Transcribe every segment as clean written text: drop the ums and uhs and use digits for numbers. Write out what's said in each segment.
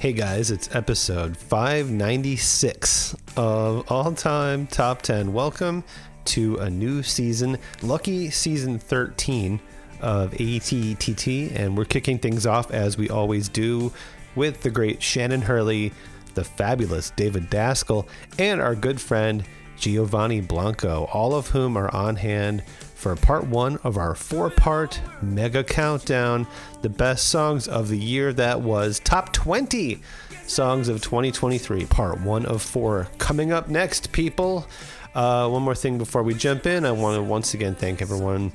Hey guys, it's episode 596 of All Time Top 10. Welcome to a new season, lucky season 13 of ATTT, and we're kicking things off as we always do with the great Shannon Hurley, the fabulous David Daskell, and our good friend Giovanni Blanco, all of whom are on hand for part one of our four-part mega countdown, the best songs of the year that was, top 20 songs of 2023, part one of four. Coming up next, people. One more thing before we jump in. I want to once again thank everyone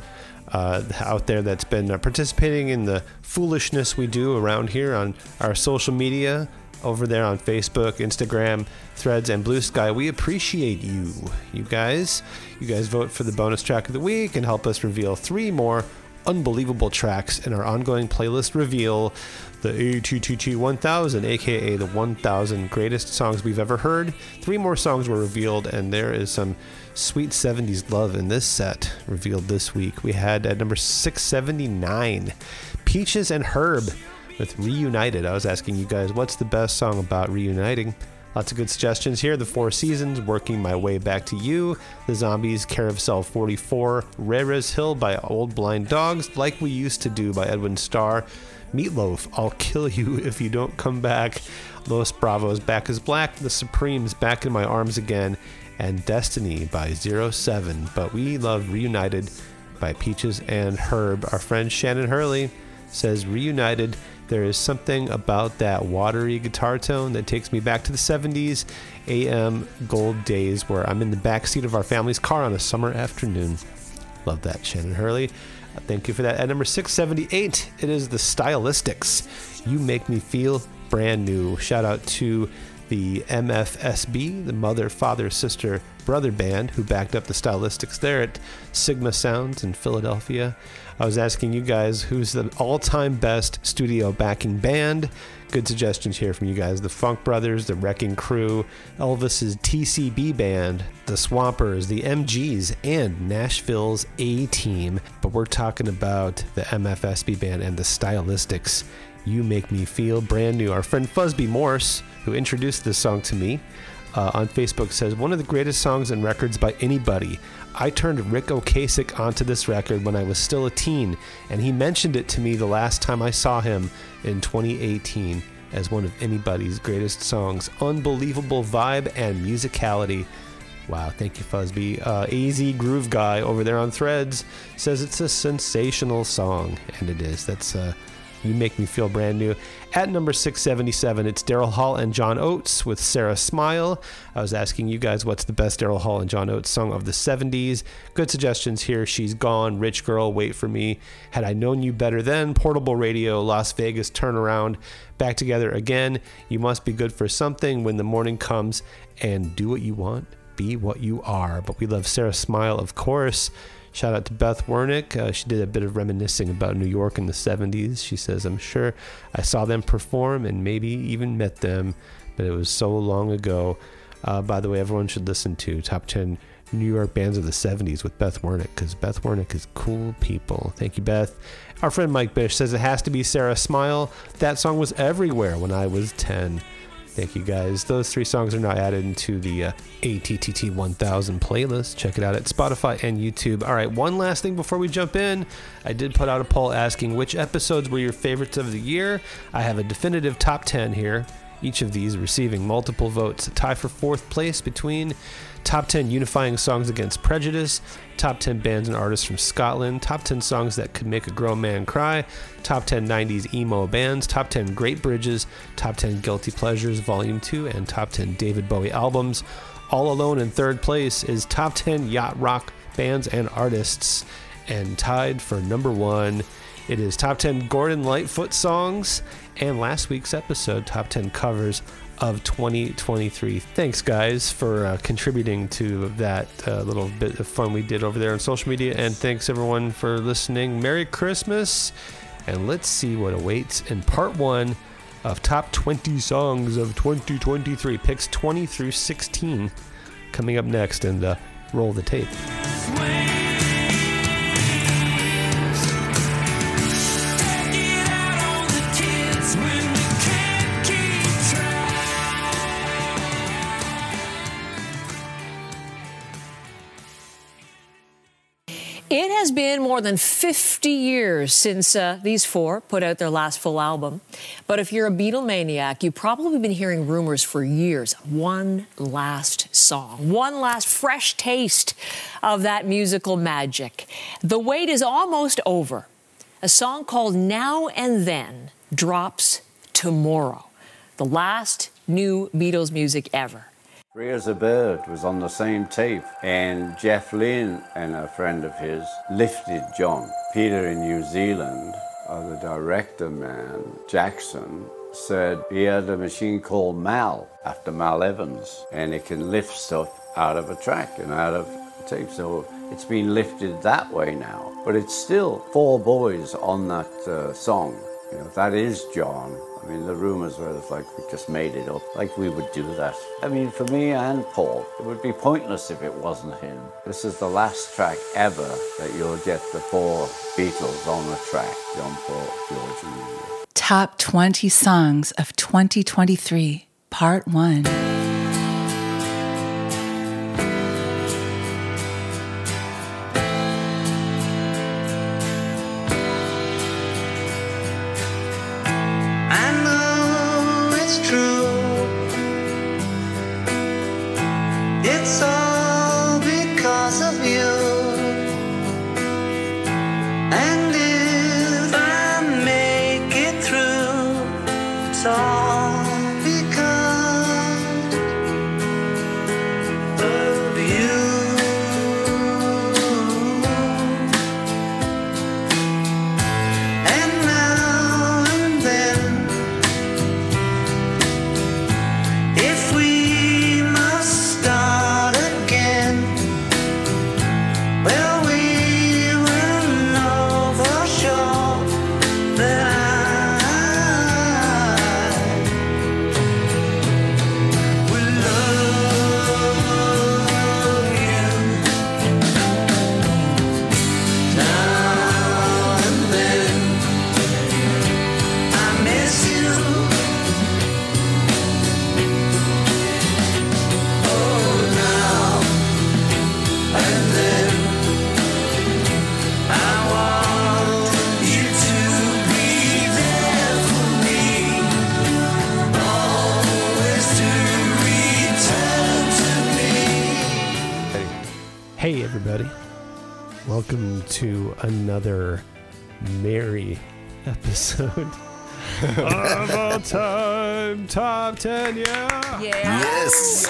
out there that's been participating in the foolishness we do around here on our social media, over there on Facebook, Instagram, Threads, and Blue Sky. We appreciate you guys. You guys vote for the bonus track of the week and help us reveal 3 more unbelievable tracks in our ongoing playlist reveal, the ATTT 1000, aka the 1000 greatest songs we've ever heard. 3 more songs were revealed, and there is some sweet 70s love in this set revealed this week. We had at number 679, Peaches and Herb with Reunited. I was asking you guys, what's the best song about reuniting? Lots of good suggestions here. The Four Seasons, Working My Way Back to You, The Zombies, Carousel 44, Rare's Hill by Old Blind Dogs, Like We Used to Do by Edwin Starr, Meatloaf, I'll Kill You If You Don't Come Back, Los Bravos, Back is Black, The Supremes, Back in My Arms Again, and Destiny by 07. But we love Reunited by Peaches and Herb. Our friend Shannon Hurley says Reunited, there is something about that watery guitar tone that takes me back to the 70s AM gold days where I'm in the backseat of our family's car on a summer afternoon. Love that, Shannon Hurley. Thank you for that. At number 678, it is the Stylistics. You Make Me Feel Brand New. Shout out to the MFSB, the Mother, Father, Sister, Brother band who backed up the Stylistics there at Sigma Sounds in Philadelphia. I was asking you guys who's the all-time best studio backing band. Good suggestions here from you guys. The Funk Brothers, the Wrecking Crew, Elvis's TCB band, the Swampers, the MGs, and Nashville's A-Team. But we're talking about the MFSB band and the Stylistics. You Make Me Feel Brand New. Our friend Fusby Morse, who introduced this song to me on Facebook, says, one of the greatest songs and records by anybody. I turned Rick Ocasek onto this record when I was still a teen, and he mentioned it to me the last time I saw him in 2018 as one of anybody's greatest songs. Unbelievable vibe and musicality. Wow, thank you, Fusby. AZ Groove Guy over there on Threads says it's a sensational song, and it is. That's You Make Me Feel Brand New. At number 677, it's Daryl Hall and John Oates with Sarah Smile. I was asking you guys what's the best Daryl Hall and John Oates song of the 70s. Good suggestions here. She's Gone, Rich Girl, Wait for Me, Had I Known You Better Then, Portable Radio, Las Vegas Turnaround, Back Together Again, You Must Be Good for Something, When the Morning Comes, and Do What You Want, Be What You Are. But we love Sarah Smile, of course. Shout out to Beth Wernick. She did a bit of reminiscing about New York in the 70s. She says, I'm sure I saw them perform and maybe even met them, but it was so long ago. By the way, everyone should listen to Top 10 New York Bands of the 70s with Beth Wernick, because Beth Wernick is cool people. Thank you, Beth. Our friend Mike Bish says it has to be Sarah Smile. That song was everywhere when I was 10. Thank you, guys. Those 3 songs are now added into the ATTT 1000 playlist. Check it out at Spotify and YouTube. All right, one last thing before we jump in. I did put out a poll asking which episodes were your favorites of the year. I have a definitive top 10 here. Each of these receiving multiple votes. A tie for 4th place between Top 10 Unifying Songs Against Prejudice, Top 10 Bands and Artists from Scotland, Top 10 Songs That Could Make a Grown Man Cry, Top 10 90s Emo Bands, Top 10 Great Bridges, Top 10 Guilty Pleasures Volume 2, and Top 10 David Bowie Albums. All alone in 3rd place is Top 10 Yacht Rock Bands and Artists. And tied for number 1, it is Top 10 Gordon Lightfoot Songs, and last week's episode, Top 10 Covers of 2023. Thanks, guys, for contributing to that little bit of fun we did over there on social media, and thanks everyone for listening. Merry Christmas, and let's see what awaits in part 1 of Top 20 Songs of 2023. Picks 20 through 16 coming up next, and roll the tape. It has been more than 50 years since these four put out their last full album. But if you're a Beatlemaniac, you've probably been hearing rumors for years. One last song, one last fresh taste of that musical magic. The wait is almost over. A song called Now and Then drops tomorrow. The last new Beatles music ever. Free as a Bird was on the same tape, and Jeff Lynne and a friend of his lifted John. Peter in New Zealand, the director man, Jackson, said he had a machine called Mal, after Mal Evans, and it can lift stuff out of a track and out of a tape. So it's been lifted that way now. But it's still four boys on that song. You know, that is John. I mean, the rumors were like we just made it up, like we would do that. I mean, for me and Paul, it would be pointless if it wasn't him. This is the last track ever that you'll get the four Beatles on the track, John, Paul, George, and Ringo. Top 20 Songs of 2023, Part 1. Hey everybody, welcome to another merry episode of All Time Top 10, yeah! Yes!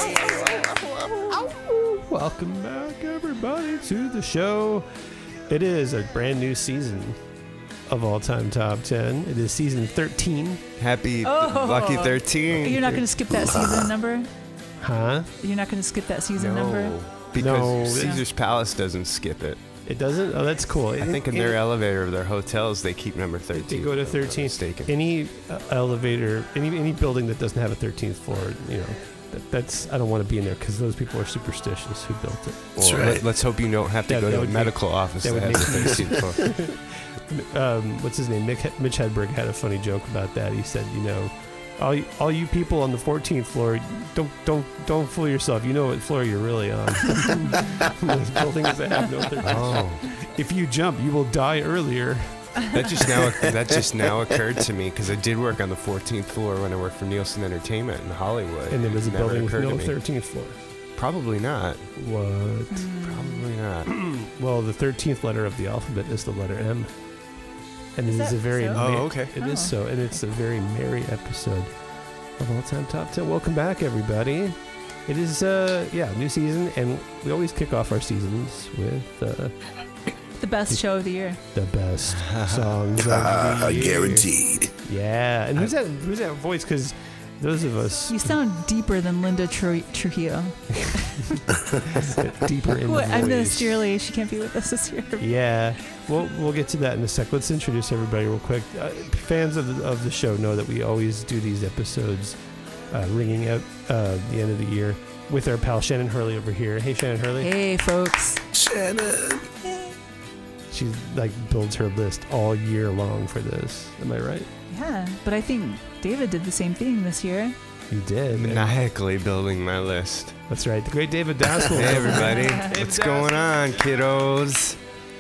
Welcome back everybody to the show. It is a brand new season of All Time Top 10. It is season 13. Happy lucky 13. You're not going to skip that season number? Huh? You're not going to skip that season number? Because Caesar's Palace doesn't skip it. It doesn't? Oh, that's cool. I think in their elevator of their hotels, they keep number 13. They go to 13. Any elevator, any building that doesn't have a 13th floor, you know, that's I don't want to be in there because those people are superstitious who built it. Well, right. Let's hope you don't have to go to a medical office that has a 13th floor. What's his name? Mitch Hedberg had a funny joke about that. He said, you know, all you people on the 14th floor, don't fool yourself. You know what floor you're really on. Those buildings that have no 13th. If you jump, you will die earlier. That just now occurred to me because I did work on the 14th floor when I worked for Nielsen Entertainment in Hollywood. And there was a building with no 13th floor. Probably not. What? Probably not. Well, the 13th letter of the alphabet is the letter M. And it is a very It is so, and it's a very merry episode of All Time Top 10. Welcome back, everybody. It is new season, and we always kick off our seasons with the best show of the year. The best songs of the year. Guaranteed. Yeah, and who's that voice? Because those of us, you sound deeper than Linda Trujillo. Deeper in the voice. I'm gonna steer Lee. She can't be with us this year. Yeah, we'll get to that in a sec. Let's introduce everybody real quick. Fans of the show know that we always do these episodes ringing out the end of the year with our pal Shannon Hurley over here. Hey, Shannon Hurley. Hey, folks. Shannon. She builds her list all year long for this. Am I right? Yeah, but I think David did the same thing this year. You did. Maniacally building my list. That's right. The great David Daskell. Hey, everybody. What's going on, kiddos?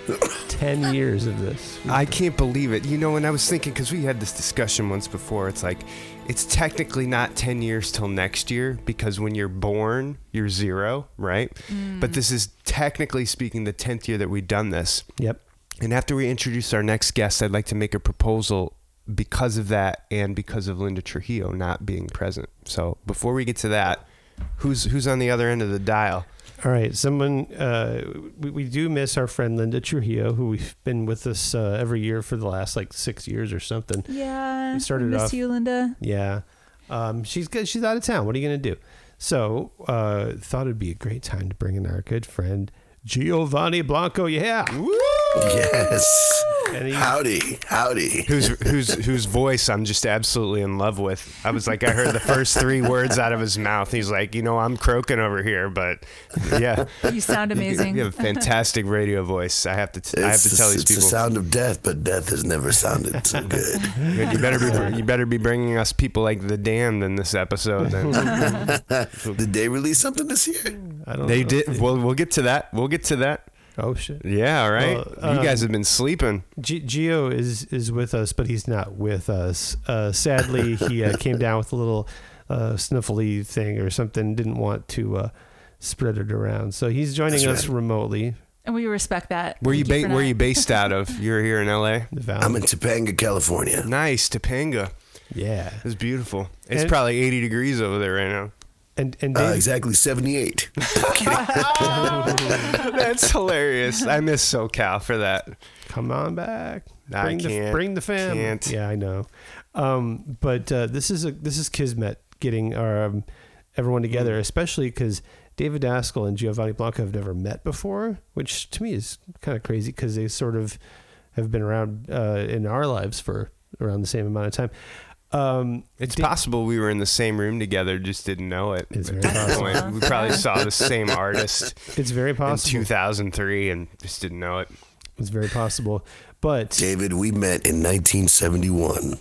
10 years of this. I can't believe it. You know, and I was thinking, because we had this discussion once before, it's like, it's technically not 10 years till next year, because when you're born, you're 0, right? But this is technically speaking the 10th year that we've done this. Yep. And after we introduce our next guest, I'd like to make a proposal because of that and because of Linda Trujillo not being present. So before we get to that, who's on the other end of the dial? All right, someone, we do miss our friend Linda Trujillo, who we've been with us every year for the last 6 years or something. Yeah, We started miss off- you, Linda. Yeah. She's good. She's out of town. What are you going to do? So thought it'd be a great time to bring in our good friend, Giovanni Blanco. Yeah. Yes. And he- Howdy. Whose voice I'm just absolutely in love with. I was like, I heard the first 3 words out of his mouth. He's like, I'm croaking over here, but yeah. You sound amazing. You have a fantastic radio voice. I have to tell these It's the people. sound of death, but death has never sounded so good. You better be bringing us people like the Damned in this episode. Then Did they release something this year? I don't they know. did. Well, we'll get to that. Oh, shit. Yeah, all right. Well, you guys have been sleeping. Gio is with us, but he's not with us. Sadly, he came down with a little sniffly thing or something. Didn't want to spread it around, so he's joining That's us right. remotely. And we respect that. Where you Thank for where not- you based out of? You're here in L.A. The Valley. I'm in Topanga, California. Nice, Topanga. Yeah, It's beautiful. It's And- probably 80 degrees over there right now. and Dave, Exactly 78. That's hilarious. I miss SoCal for that. come on back. I can't. Bring the fam. Can't. Yeah, I know. But this is kismet getting everyone together, especially because David Daskell and Giovanni Blanco have never met before, which to me is kind of crazy because they sort of have been around in our lives for around the same amount of time. It's possible we were in the same room together, just didn't know it. It's At very that possible. point. We probably saw the same artist It's very in possible. 2003 and just didn't know it. It's very possible. But David, we met in 1971.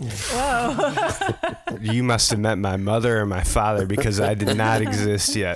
You must have met my mother or my father because I did not exist yet.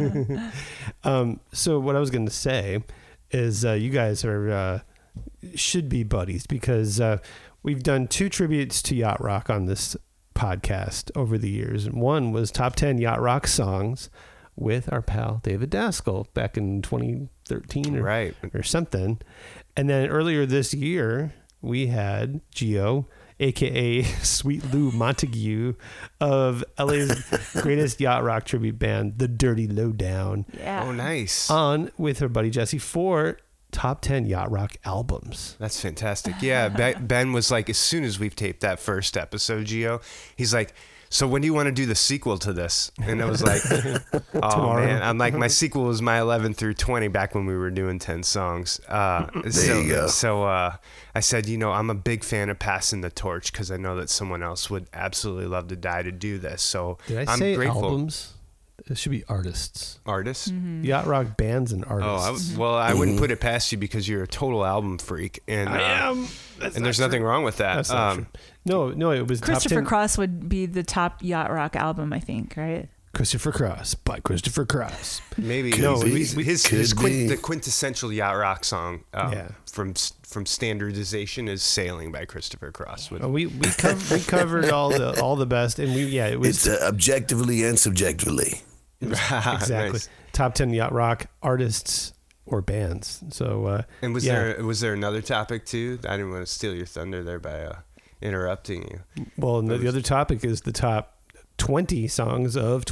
so what I was going to say is you guys are should be buddies because we've done 2 tributes to yacht rock on this podcast over the years. And one was top 10 yacht rock songs with our pal David Daskell back in 2013 Right. or something. And then earlier this year, we had Gio, a.k.a. Sweet Lou Montague of LA's greatest yacht rock tribute band, The Dirty Lowdown, Yeah. Oh, nice. on with her buddy Jesse for top 10 yacht rock albums. That's fantastic. Yeah, Ben was like, as soon as we've taped that first episode, Gio, he's like, so when do you want to do the sequel to this? And I was like, oh, Tomorrow. man. I'm like, my sequel was my 11 through 20 back when we were doing 10 songs. There you go. So I said, I'm a big fan of passing the torch because I know that someone else would absolutely love to die to do this. So Did I I'm say grateful. albums? It should be artists. Artists? Yacht rock bands and Oh, artists. I wouldn't put it past you because you're a total album freak. And, I am. That's and not there's true. nothing wrong with that. That's not true. No, it was Christopher top 10. Cross would be the top yacht rock album, I think, right? Christopher Cross by Christopher Cross. Maybe Could no, be. the Be. quintessential yacht rock song Yeah. from Standardization is "Sailing" by Christopher Cross. We covered all the best, and it was It's objectively and subjectively. exactly Nice. top 10 yacht rock artists or bands. So And was yeah. there another topic too? I didn't want to steal your thunder there by interrupting you. Well, and the other topic is the top 20 songs of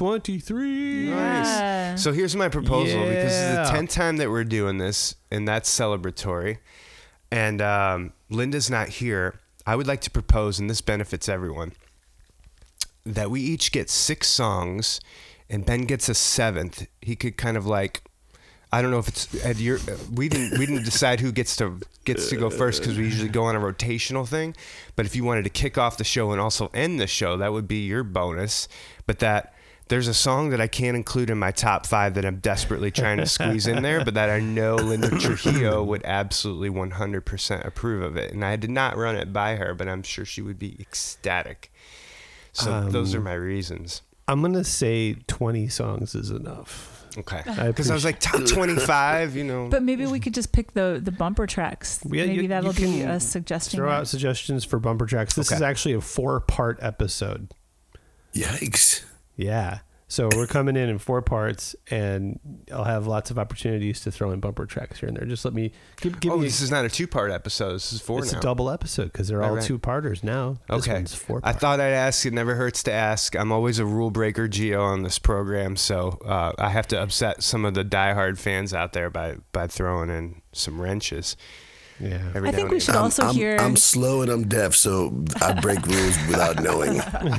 2023. Yeah. Nice. So here's my proposal because Yeah. it's the 10th time that we're doing this, and that's celebratory. And Linda's not here. I would like to propose, and this benefits everyone, that we each get 6 songs, and Ben gets a 7th. He could kind of like, I don't know if it's at your. We didn't decide who gets to go first because we usually go on a rotational thing. But if you wanted to kick off the show and also end the show, that would be your bonus. But that there's a song that I can't include in my top 5 that I'm desperately trying to squeeze in there, but that I know Linda Trujillo would absolutely 100% approve of it. And I did not run it by her, but I'm sure she would be ecstatic. So those are my reasons. I'm going to say 20 songs is enough. Okay. I Because I was like top 25, you know. But maybe we could just pick the bumper tracks. Yeah, Maybe you that'll be can a suggestion. throw out suggestions for bumper tracks. This Okay. is actually a 4-part episode. Yikes. Yeah. So we're coming in 4 parts, and I'll have lots of opportunities to throw in bumper tracks here and there. Just let me give me. This is not a 2-part episode. This is 4 It's now. a double episode because they're all Right. 2-parters now. This Okay. one's 4 I thought I'd ask. It never hurts to ask. I'm always a rule breaker, Gio, on this program, so I have to upset some of the diehard fans out there by throwing in some wrenches. Yeah. Every I now think and we again. should also hear. I'm slow and I'm deaf, so I break rules without knowing.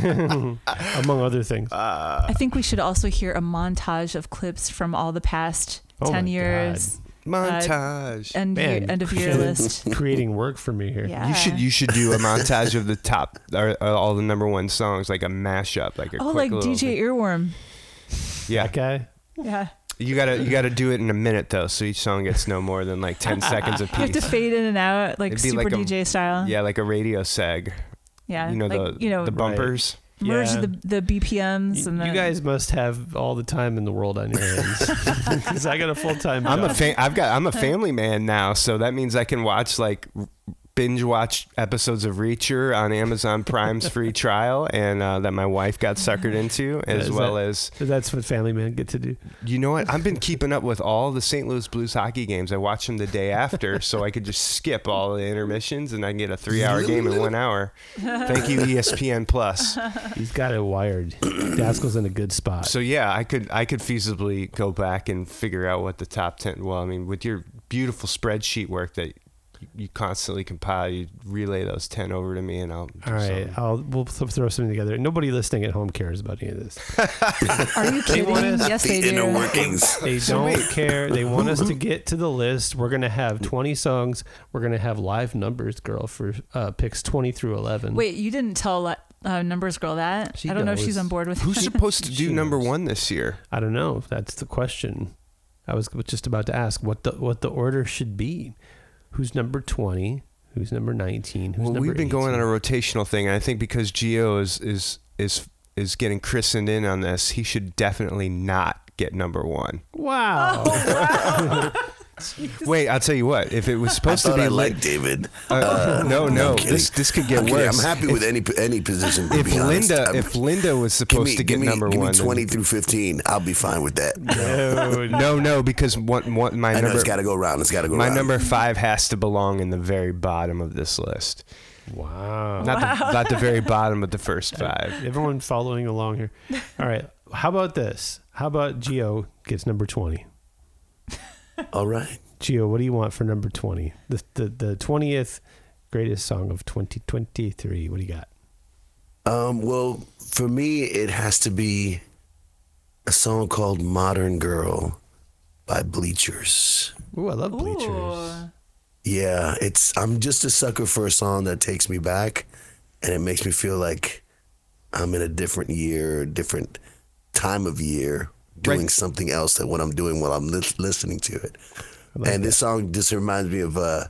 Among other things. I think we should also hear a montage of clips from all the past Oh 10 my years. Montage. End of year list. Creating work for me here. Yeah. You should do a montage of the top or all the number 1 songs, like a mashup, like a Oh, quick like little DJ thing. Earworm. Yeah, That guy. Yeah. you gotta do it in a minute though, so each song gets no more than like 10 seconds a You have to piece. fade in and out, like It'd be super like a- DJ style. Yeah, like a radio seg. Yeah. You know like, the bumpers. merge Yeah. the BPMs and You then guys must have all the time in the world on your hands because I got a full-time I'm job. I'm a family man now, so that means I can watch like binge watch episodes of Reacher on Amazon Prime's free trial, and that my wife got suckered into, as well as That's what family men get to do. you know what? I've been keeping up with all the St. Louis Blues hockey games. I watch them the day after, so I could just skip all the intermissions, and I can get a 3-hour game in 1 hour. Thank you, ESPN Plus. He's got it wired. Daskell's in a good spot. So yeah, I could feasibly go back and figure out what the top 10. Well, I mean, with your beautiful spreadsheet work that you constantly compile, you relay those 10 over to me, and I'll. All right, we'll throw something together. Nobody listening at home cares about any of this. Are you kidding? want us- Yes, The they inner do. workings. They don't care. They want us to get to the list. We're gonna have 20 songs. We're gonna have live numbers, girl, for picks 20 through 11. Wait, you didn't tell Numbers Girl that? She I don't know if knows. she's on board with Who's supposed to do She number knows. 1 this year? I don't know. That's the question. I was just about to ask what the order should be. Who's number 20? Who's number 19? Who's Well, number we've been going 18? on a rotational thing, and I think because Gio is getting christened in on this, he should definitely not get number 1. Wow. Wait, I'll tell you what. If it was I supposed to thought be I liked David. no, I'm kidding. this could get I'm kidding. worse. I'm happy with any position. To If be honest. Linda was supposed to get number give 1, me 20 through 15. I'll be fine with that. no, because my I know number it's got to go around. It's got to go my around. number 5 has to belong in the very bottom of this list. Wow. Not the very bottom of the first 5. Everyone following along here. All right. How about this? How about Gio gets number 20? All right. Gio, what do you want for number 20? The 20th greatest song of 2023. What do you got? Well, for me, it has to be a song called "Modern Girl" by Bleachers. Ooh, I love Bleachers. Ooh. Yeah, I'm just a sucker for a song that takes me back, and it makes me feel like I'm in a different year, different time of year, doing Right. something else than what I'm doing while I'm listening to it. like And this song just reminds me of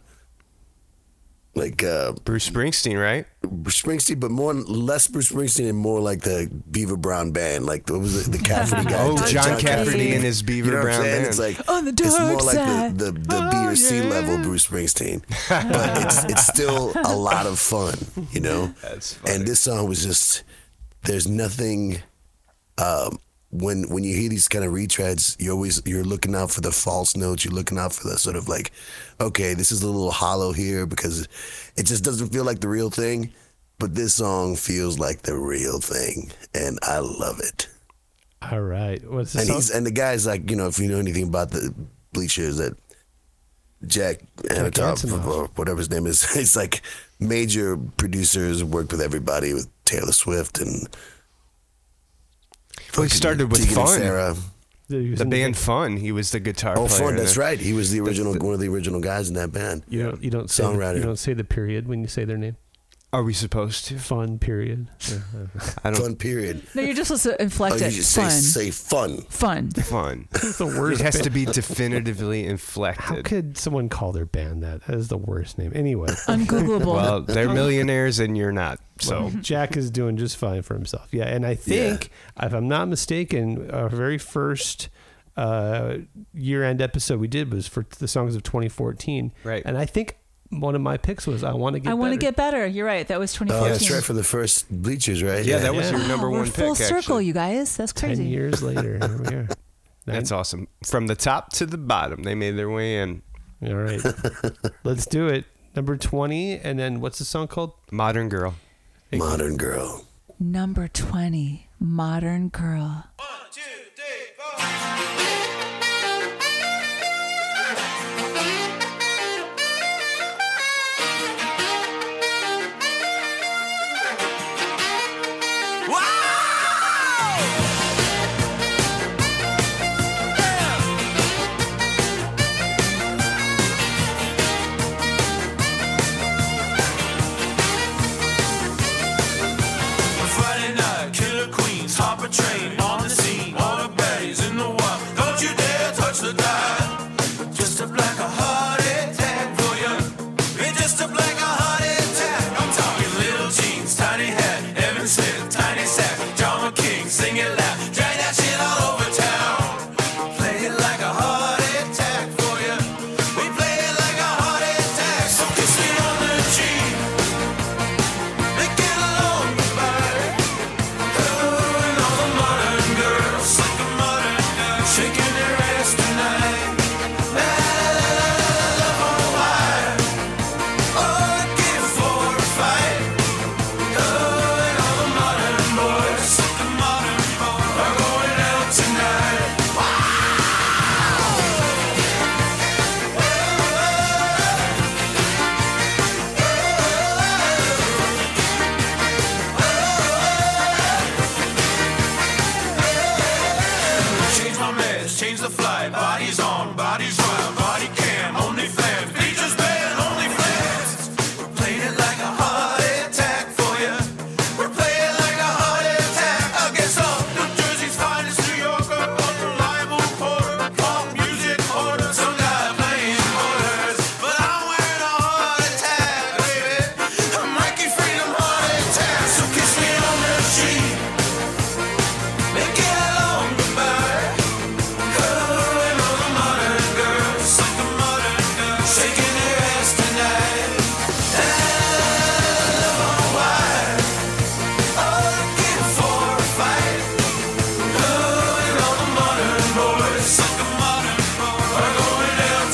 Bruce Springsteen, right? Bruce Springsteen, but less Bruce Springsteen and more like the Beaver Brown Band, like what was it, the Cafferty guy? Oh, John Cafferty. Cafferty and his Beaver You know what I'm Brown saying? Band. It's like On the it's more dark like side. the B or C level Bruce Springsteen, but it's still a lot of fun, you know. That's funny. And this song was just there's nothing. When you hear these kind of retreads, you're looking out for the false notes. You're looking out for the sort of like, okay, this is a little hollow here because it just doesn't feel like the real thing. But this song feels like the real thing, and I love it. All right. What's the And song? the guy's like, you know, if you know anything about the Bleachers, that Jack Antonoff Antonoff. or whatever his name is, he's like major producers, worked with everybody, with Taylor Swift and. Well, he started with Tegan and Fun. Sarah. The band Fun. He was the guitar Oh, player. Fun. in That's it. right. He was one of the original guys in that band. You don't say Songwriter. you don't say the period when you say their name. Are we supposed to? Fun period. I don't. Fun period. No, you're just supposed to inflect Oh, it. you just Fun. say fun. Fun. Fun. It's the worst. It has band. to be definitively inflected. How could someone call their band that? That is the worst name. Anyway, Ungoogleable. Well, they're millionaires and you're not. So Jack is doing just fine for himself. Yeah, and I think, if I'm not mistaken, our very first year-end episode we did was for the songs of 2014. Right. And I think one of my picks was I Want to Get Better. I Want to Get Better. You're right. That was 2014. Oh, that's right, for the first Bleachers, right? Yeah, that was Yeah. your number We're one pick, full circle, actually. you guys. That's 10 crazy. years later. Here we are. That's awesome. From the top to the bottom, they made their way in. All right. Let's do it. Number 20. And then what's the song called? Modern Girl. Modern Girl. Number 20, Modern Girl. Friday night, killer queens, hop a train on the scene. All the baddies in the wild. Don't you dare touch the dial. Just a black a heart attack for you. It's just a black a heart attack. I'm talking little jeans, tiny hat, Evan Smith, tiny sack, John McKing, sing it loud, drag that shit all over town. Play it like a heart attack for you. We play it like a heart attack. So kiss me on the cheek. Make it a long goodbye. And all the modern girls, like a modern girl, shaking their ass tonight. La la la la la, love on fire. Oh, get for a fight. Oh, and all the modern boys, like a modern boy, are going out tonight. Change my meds, change the flight. Body's on, body's round, body cam, only fans. Features band, only fans. We're playing it like a heart attack for you. We're playing like a heart attack against all New Jersey's finest New Yorker, unreliable reporter, pop music order. Some guy playing quarters, but I'm wearing a heart attack, baby. I'm Mikey Freedom heart attack. So kiss me on the cheek. Make it a long goodbye. Oh, and all the modern girls, like a modern girl, shaking their ass tonight. La la la la, love on wire. Oh, get for a fight. Oh, and all the modern boys, like a modern boy, are going out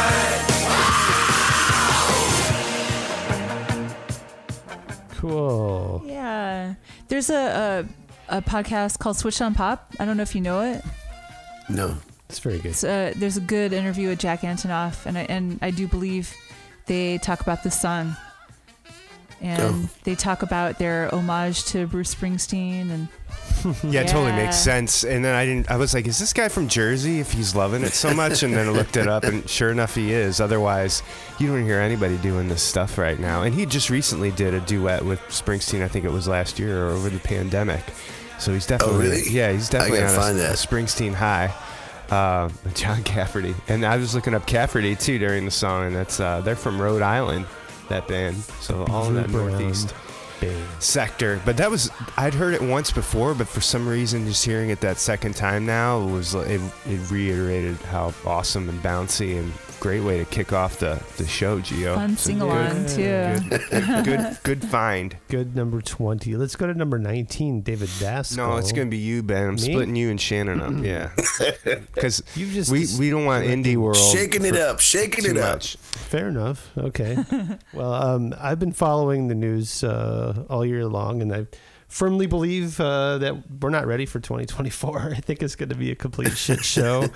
tonight. Cool. Yeah. There's a podcast called Switch on Pop. I don't know if you know it. No. It's very good. There's a good interview with Jack Antonoff, and I do believe they talk about this song. And they talk about their homage to Bruce Springsteen and Yeah, it totally Yeah. makes sense. And then I was like, is this guy from Jersey if he's loving it so much? And then I looked it up, and sure enough, he is. Otherwise, you don't hear anybody doing this stuff right now. And he just recently did a duet with Springsteen, I think it was last year or over the pandemic. So he's definitely, really? yeah, he's definitely I on gotta find a that. Springsteen high. John Cafferty. And I was looking up Cafferty too during the song, and that's they're from Rhode Island, that band. So all of that Group around northeast band. sector. But that was, I'd heard it once before, but for some reason just hearing it that second time now it reiterated how awesome and bouncy and great way to kick off the show, Gio. fun So sing along too. good find. Good number 20. Let's go to number 19, David Daskell. No, it's gonna be you, Ben. I'm Me? splitting you and Shannon up. Yeah, because You've just we don't want indie world Shaking it for up, shaking too it up. much. Fair enough. Okay. Well, I've been following the news all year long, and I firmly believe that we're not ready for 2024. I think it's going to be a complete shit show,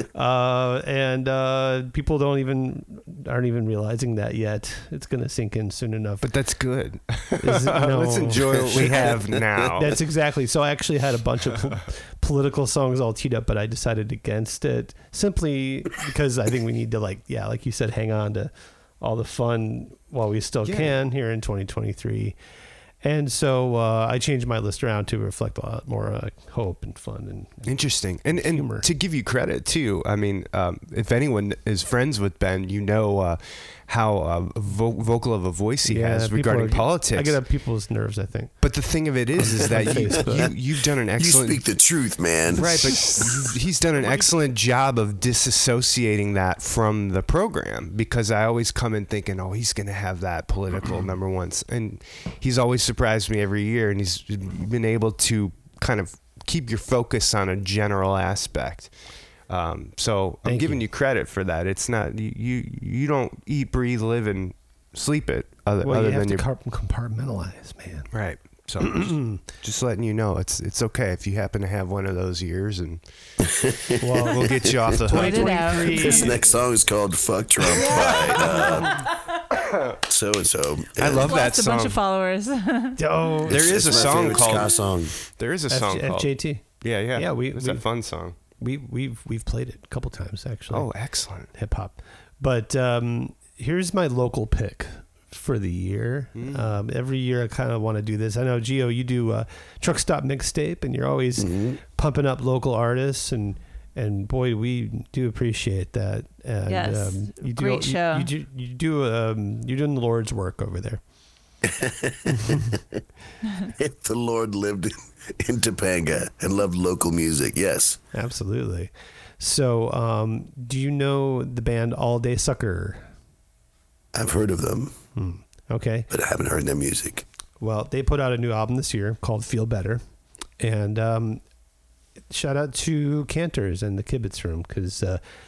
and people aren't even realizing that yet. It's going to sink in soon enough. But that's good. No. Let's enjoy what we have now. That's exactly. So I actually had a bunch of political songs all teed up, but I decided against it simply because I think we need to, like you said, hang on to all the fun while we still can here in 2023. And so I changed my list around to reflect a lot more hope and fun and Interesting. And humor. to give you credit too, I mean, if anyone is friends with Ben, you know how vocal of a voice he has people regarding politics. I get up people's nerves, I think. But the thing of it is that you've done an excellent. You speak the truth, man. Right, but he's done an excellent job of disassociating that from the program, because I always come in thinking, oh, he's going to have that political number one. And he's always surprised me every year, and he's been able to kind of keep your focus on a general aspect. So I'm giving you credit for that. It's not, you don't eat, breathe, live, and sleep it other you have than to compartmentalize, man. Right. So just letting you know, it's okay if you happen to have one of those years, and we'll get you off the hook. This next song is called "Fuck Trump" by so and so. I love that song. A bunch of followers. There is a song called. There is a song called FJT. Yeah. It's a fun song. We've played it a couple times actually. Oh, excellent. Hip hop. But here's my local pick for the year. Every year I kind of want to do this. I know, Gio, you do Truck Stop Mixtape, and you're always pumping up local artists, and boy, we do appreciate that. And, yes, you do, great show. You're doing the Lord's work over there. If the Lord lived in Topanga and loved local music, yes, absolutely. So, do you know the band All Day Sucker? I've heard of them. Okay. But I haven't heard their music. Well, they put out a new album this year called Feel Better. And shout out to Cantors and the Kibitz Room, because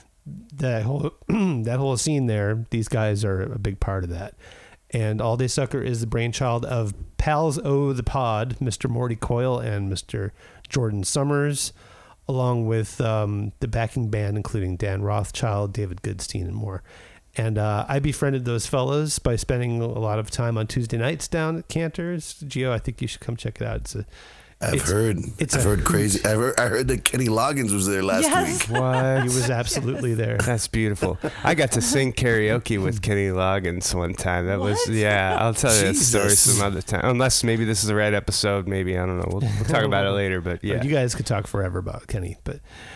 that whole scene there, these guys are a big part of that. And All Day Sucker is the brainchild of Pals O the Pod, Mr. Morty Coyle and Mr. Jordan Summers, along with the backing band, including Dan Rothschild, David Goodstein, and more. And I befriended those fellas by spending a lot of time on Tuesday nights down at Cantors. Gio, I think you should come check it out. I've heard crazy. I heard that Kenny Loggins was there last week. What? He was absolutely there. That's beautiful. I got to sing karaoke with Kenny Loggins one time. That was, I'll tell you that story some other time. Unless maybe this is the right episode. Maybe, I don't know. We'll talk about it later. But yeah, you guys could talk forever about Kenny, but.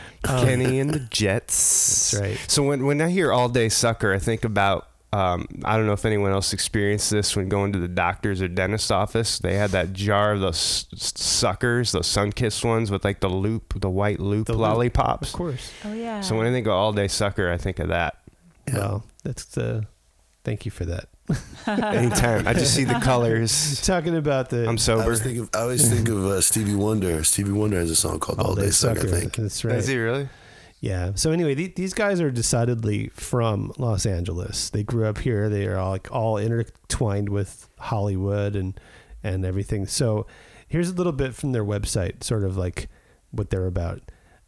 Kenny and the Jets. That's right. So when I hear All Day Sucker, I think about, I don't know if anyone else experienced this when going to the doctor's or dentist office. They had that jar of those suckers, those Sunkist ones with like the white loop lollipops. Of course. Oh, yeah. So when I think of All Day Sucker, I think of that. Well, thank you for that. Anytime. I just see the colors. Talking about I'm sober. I always think of Stevie Wonder. Stevie Wonder has a song called All Day Sucker, I think. That's right. Is he really? Yeah. So anyway, these guys are decidedly from Los Angeles. They grew up here. They are all intertwined with Hollywood and everything. So here's a little bit from their website, sort of like what they're about.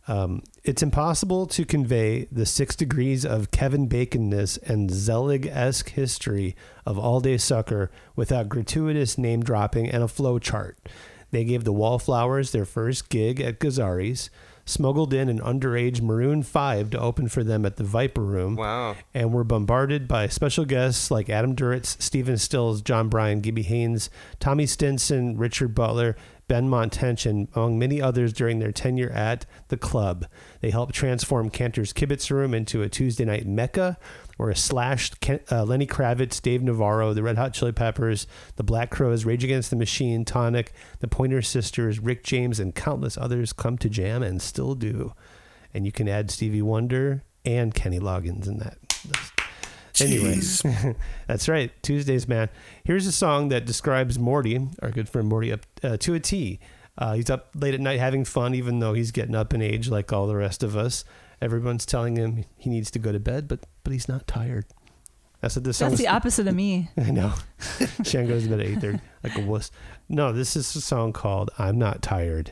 It's impossible to convey the 6 degrees of Kevin Baconness and Zelig-esque history of All Day Sucker without gratuitous name dropping and a flow chart. They gave the Wallflowers their first gig at Gazzari's, smuggled in an underage Maroon 5 to open for them at the Viper Room. Wow. And were bombarded by special guests like Adam Duritz, Stephen Stills, John Bryan, Gibby Haynes, Tommy Stinson, Richard Butler, Ben Montension, among many others during their tenure at the club. They helped transform Cantor's Kibitz Room into a Tuesday night mecca where a slashed Lenny Kravitz, Dave Navarro, the Red Hot Chili Peppers, the Black Crowes, Rage Against the Machine, Tonic, the Pointer Sisters, Rick James, and countless others come to jam and still do. And you can add Stevie Wonder and Kenny Loggins in that list. Anyways, that's right. Tuesdays, man. Here's a song that describes Morty, our good friend Morty, up to a T. He's up late at night having fun, even though he's getting up in age like all the rest of us. Everyone's telling him he needs to go to bed, but he's not tired. That's what this song. That's the opposite of me. I know. Shan goes to bed at 8:30 like a wuss. No, this is a song called "I'm Not Tired"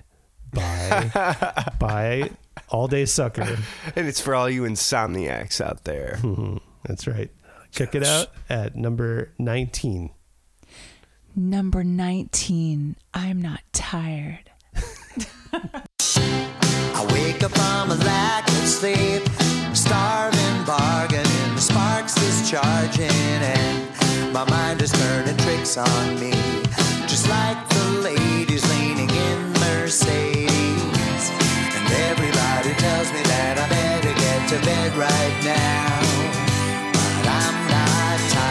by All Day Sucker, and it's for all you insomniacs out there. That's right. Check it out at number 19. Number 19, I'm Not Tired. I wake up from a lack of sleep, starving, bargaining, the sparks discharging, and my mind is turning tricks on me, just like the ladies leaning in Mercedes. And everybody tells me that I better get to bed right now, but I'm not tired.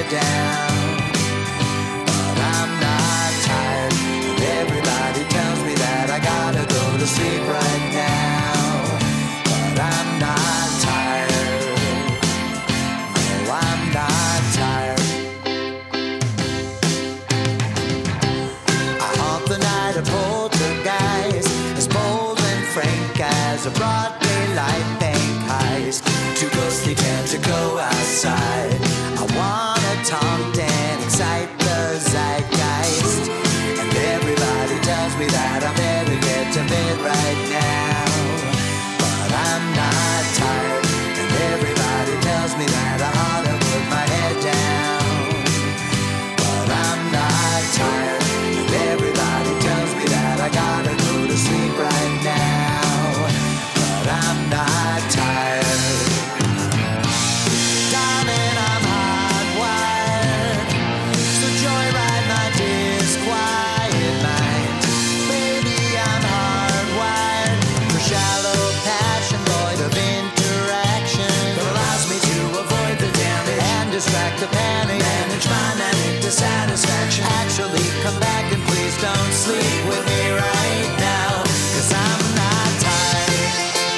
down. But I'm not tired, and everybody tells me that I gotta go to sleep right now. But I'm not tired, no, I'm not tired. I haunt the night of poltergeist, as bold and frank as a broad daylight bank heist. Too ghostly time to go outside. I wanna taunt and excite the zeitgeist, and everybody tells me that I better get to bed right now. But I'm not tired, and everybody tells me that I ought to put my head down. But I'm not tired, and everybody tells me that I gotta go to sleep right now. But I'm not tired. Darling, I'm hardwired, so joyride my disquiet mind. Baby, I'm hardwired for shallow passion, void of interaction, that allows me to avoid the damage and distract the panic, manage my manic dissatisfaction. Actually, come back and please don't sleep with me right now, 'cause I'm not tired.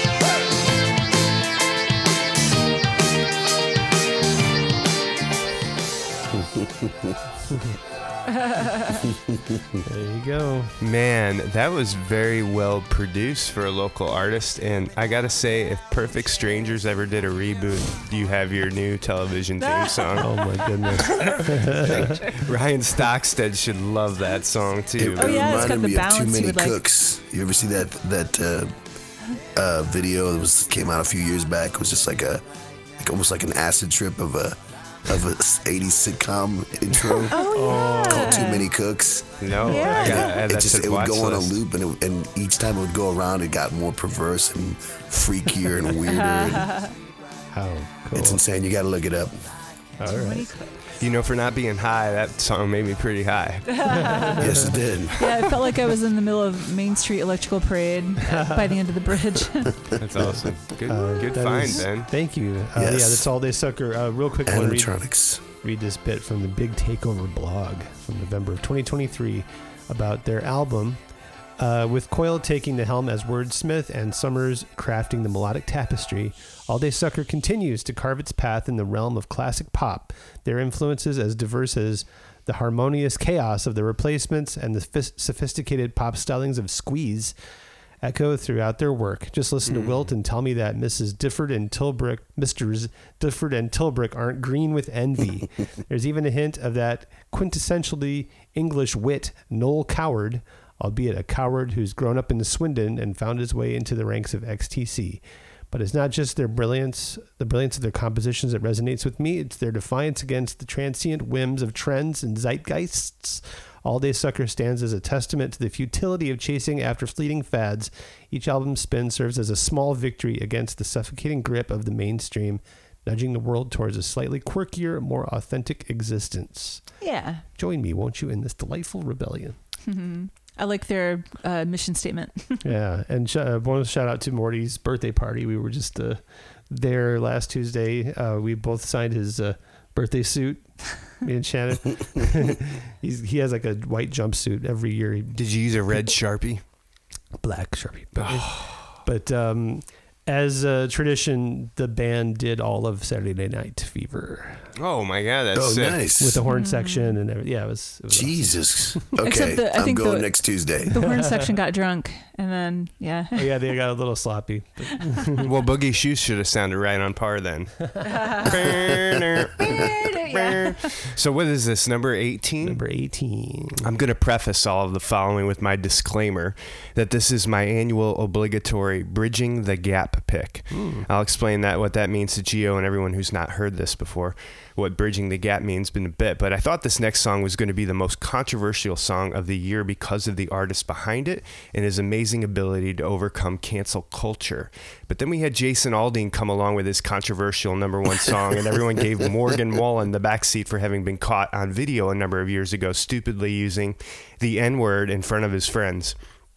There you go. Man, that was very well produced for a local artist. And I gotta say, if Perfect Strangers ever did a reboot, you have your new television theme song. Oh my goodness. Ryan Stockstead should love that song too. Oh, yeah, it's got reminded the me of bounce Too you Many would like. Cooks. You ever see that video that came out a few years back? It was just like almost like an acid trip of a 80s sitcom intro called Too Many Cooks. No, Yeah. I gotta add that to It the would watch go on a list. loop, and each time it would go around, it got more perverse and freakier and weirder. And How cool. it's insane. You got to look it up. All right. You know, for not being high, that song made me pretty high. Yes, it did. Yeah, it felt like I was in the middle of Main Street Electrical Parade by the end of the bridge. That's awesome. Good That find, is- Ben. Thank you. Yes. Yeah, that's All Day Sucker. Real quick, I want to Animatronics. read this bit from the Big Takeover blog from November of 2023 about their album, with Coyle taking the helm as wordsmith and Summers crafting the melodic tapestry. All Day Sucker continues to carve its path in the realm of classic pop, their influences as diverse as the harmonious chaos of the Replacements and the sophisticated pop stylings of Squeeze echo throughout their work. Just listen to Wilt and tell me that Mrs. Difford and Tilbrook, Misters Difford and Tilbrook aren't green with envy. There's even a hint of that quintessentially English wit, Noel Coward, albeit a coward who's grown up in Swindon and found his way into the ranks of XTC. But it's not just their brilliance, the brilliance of their compositions that resonates with me. It's their defiance against the transient whims of trends and zeitgeists. All Day Sucker stands as a testament to the futility of chasing after fleeting fads. Each album's spin serves as a small victory against the suffocating grip of the mainstream, nudging the world towards a slightly quirkier, more authentic existence. Yeah. Join me, won't you, in this delightful rebellion? I like their mission statement. Yeah, and bonus shout out to Morty's birthday party. We were just there last Tuesday. We both signed his birthday suit. Me and Shannon. He has like a white jumpsuit every year. Did you use a red Sharpie? Black Sharpie. But as a tradition, the band did all of Saturday Night Fever Oh my God, that's sick. Nice. with the horn section and everything. Yeah, it was awesome. Jesus. Except Okay, I I'm think going next Tuesday. The horn section got drunk, and then, yeah. Oh, yeah, they got a little sloppy. Well, Boogie Shoes should have sounded right on par then. So what is this, number 18? Number 18. I'm going to preface all of the following with my disclaimer that this is my annual obligatory Bridging the Gap pick. I'll explain what that means to Gio and everyone who's not heard this before, what Bridging the Gap means in a bit. But I thought this next song was going to be the most controversial song of the year because of the artist behind it and his amazing ability to overcome cancel culture. But then we had Jason Aldean come along with his controversial number one song, and everyone gave Morgan Wallen the backseat for having been caught on video a number of years ago stupidly using the N-word in front of his friends.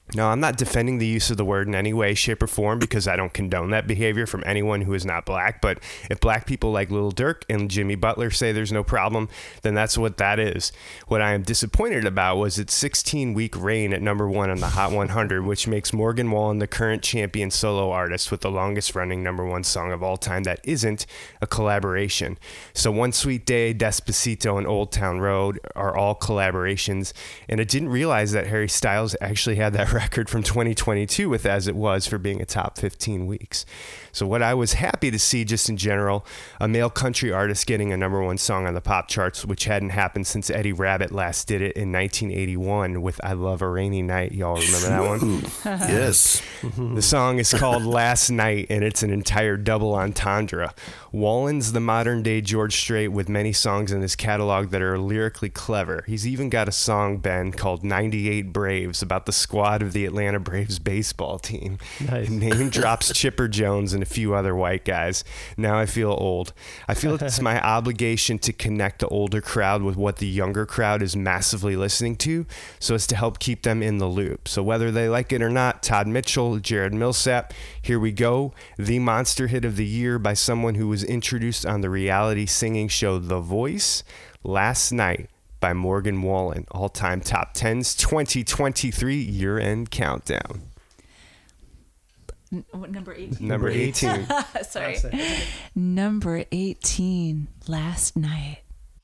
Now, I'm not defending the use of the word in any way, shape, or form because I don't condone that behavior from anyone who is not black. But if black people like Lil Durk and Jimmy Butler say there's no problem, then that's what that is. What I am disappointed about was its 16-week reign at number 1 on the Hot 100, which makes Morgan Wallen the current champion solo artist with the longest-running number 1 song of all time that isn't a collaboration. So One Sweet Day, Despacito, and Old Town Road are all collaborations, and I didn't realize that Harry Styles actually had that record from 2022 with As It Was for being a top 15 weeks. So what I was happy to see just in general, a male country artist getting a number 1 song on the pop charts, which hadn't happened since Eddie Rabbitt last did it in 1981 with I Love a Rainy Night. Y'all remember that one? Yes. The song is called Last Night, and it's an entire double entendre. Wallen's the modern day George Strait with many songs in his catalog that are lyrically clever. He's even got a song, Ben, called 98 Braves about the squad of the Atlanta Braves baseball team. Nice. Name drops Chipper Jones and a few other white guys. Now I feel old. I feel it's my obligation to connect the older crowd with what the younger crowd is massively listening to so as to help keep them in the loop. So whether they like it or not, Todd Mitchell, Jared Millsap, here we go. The monster hit of the year by someone who was introduced on the reality singing show The Voice, Last Night by Morgan Wallen. All-time top 10s 2023 year-end countdown. Number 18. Number 18. Sorry. Number 18, Last Night.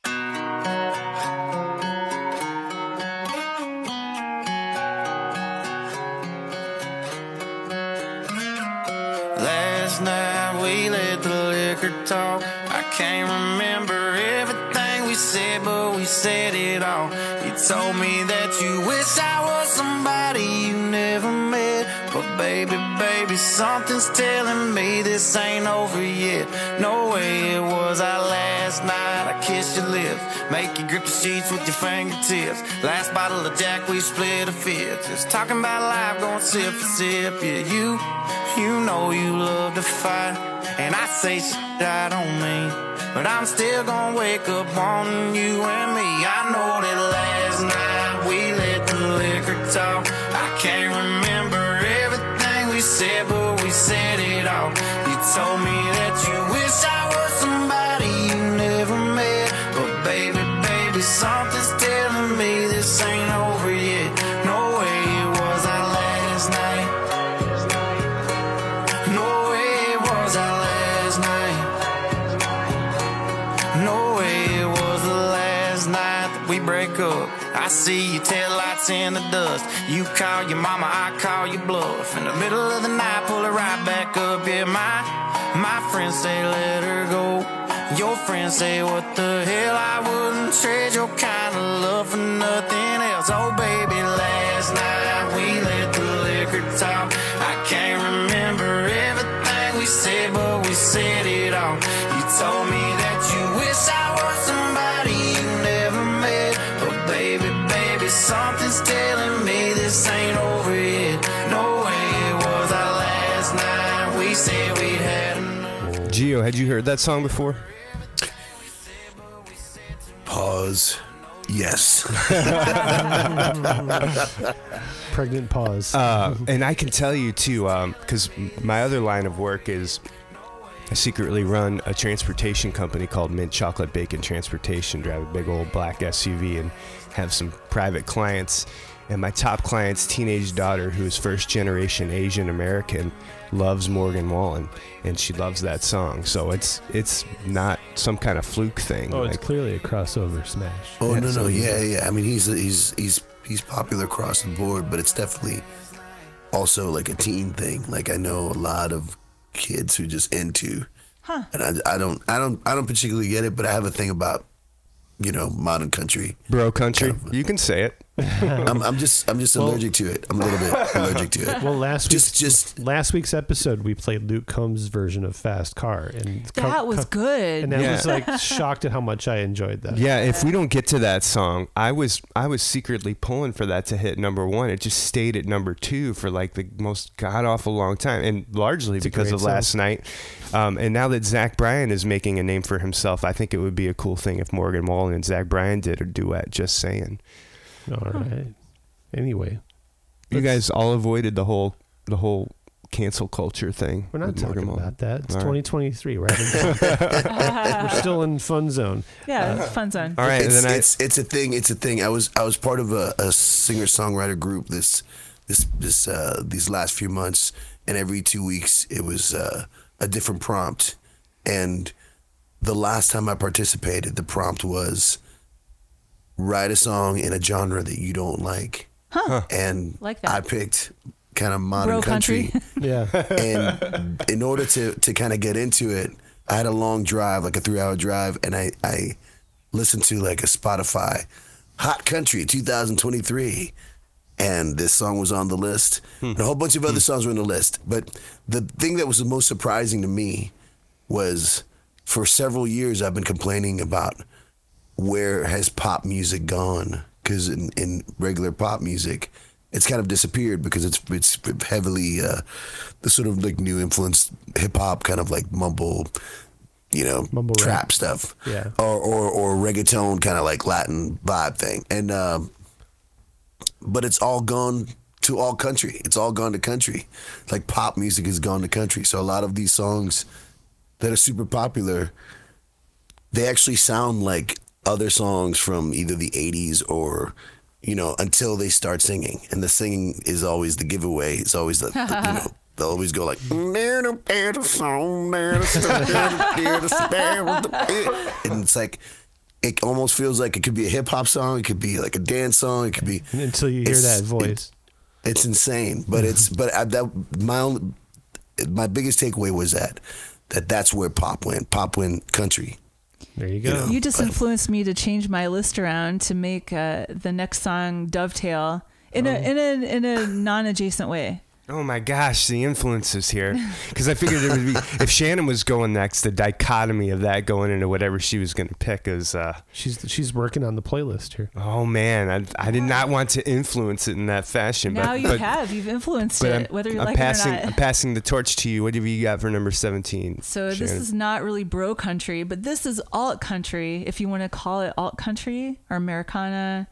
Last night we let the liquor talk. I can't remember everything we said, but we said it all. You told me that you wish I was somebody you never met. But baby, something's telling me this ain't over yet. No way it was our last night. I kissed your lips, make you grip the sheets with your fingertips. Last bottle of Jack, we split a fifth. Just talking about life, going sip for sip. Yeah, you know you love to fight, and I say shit I don't mean, but I'm still gonna wake up wanting you and me. I know that last night we let the liquor talk. I can't remember everything we said, but we said it all. You told me that you wish I was somebody you never met, but baby, something's telling me this ain't over yet. No way it was our last night. No way it was our last night. No way it was the last night that we break up. I see your taillights in the dust. You call your mama, I call your bluff. In the middle of the night, pull it right back up. Yeah, my friends say let her go. Your friends say what the hell, I wouldn't trade your kind of love for nothing else. Oh baby, last night we let the liquor talk. I can't remember everything we said, but we said it all. You told me that you wish I was somebody you never met, but baby, something's telling me this ain't over yet. No way it was our last night. We said we'd had enough. Gio, had you heard that song before? Pause. Yes. Pregnant pause. And I can tell you too, because my other line of work is I secretly run a transportation company called Mint Chocolate Bacon Transportation, drive a big old black SUV and have some private clients. And my top client's teenage daughter, who is first generation Asian American, loves Morgan Wallen, and she loves that song. So it's not some kind of fluke thing. It's clearly a crossover smash. Oh, no. Yeah. I mean, he's popular across the board, but it's definitely also like a teen thing. Like I know a lot of kids who just into, and I don't particularly get it, but I have a thing about, modern country, bro country. You can say it. I'm just allergic to it. I'm a little bit allergic to it. Well, last week's episode, we played Luke Combs' version of Fast Car, and that was good. And I was like shocked at how much I enjoyed that. Yeah, if we don't get to that song, I was secretly pulling for that to hit number 1. It just stayed at number 2 for like the most god awful long time, and largely because of Last Night. And now that Zach Bryan is making a name for himself, I think it would be a cool thing if Morgan Wallen and Zach Bryan did a duet. Just saying. All right. Anyway, You guys all avoided the whole cancel culture thing. We're not with talking Morgan about that. It's All right. 2023. We're having fun. We're still in fun zone. Yeah, it's fun zone. All right, and then It's a thing. It's a thing. I was part of a singer songwriter group these last few months, and every 2 weeks it was a different prompt. And the last time I participated, the prompt was write a song in a genre that you don't like. And Like that. I picked kind of modern Bro country. Yeah. And in order to kind of get into it, I had a long drive, like a 3-hour drive, and I listened to like a Spotify Hot Country 2023, and this song was on the list. And a whole bunch of other songs were on the list. But the thing that was the most surprising to me was, for several years I've been complaining about where has pop music gone, because in regular pop music, it's kind of disappeared because it's heavily the sort of like new influenced hip hop, kind of like mumble trap rap stuff, Yeah. or reggaeton, kind of like Latin vibe thing, and but it's all gone to all country. It's all gone to country. Like pop music has gone to country. So a lot of these songs that are super popular, they actually sound like other songs from either the 80s or, until they start singing. And the singing is always the giveaway. It's always they'll always go like, and it's like, it almost feels like it could be a hip hop song. It could be like a dance song. It could be, Until you hear that voice. It's insane. But my biggest takeaway was that's where pop went. Pop went country. There you go. You just influenced me to change my list around to make the next song dovetail in a non-adjacent way. Oh my gosh, the influences here. Because I figured it would be, if Shannon was going next, the dichotomy of that going into whatever she was going to pick is... She's working on the playlist here. Oh man, I did not want to influence it in that fashion. Now but you've influenced but it, whether you like passing, it or I'm not. passing the torch to you. What have you got for number 17? So this Shannon? is not really bro country, but this is alt country, if you want to call it alt country or Americana.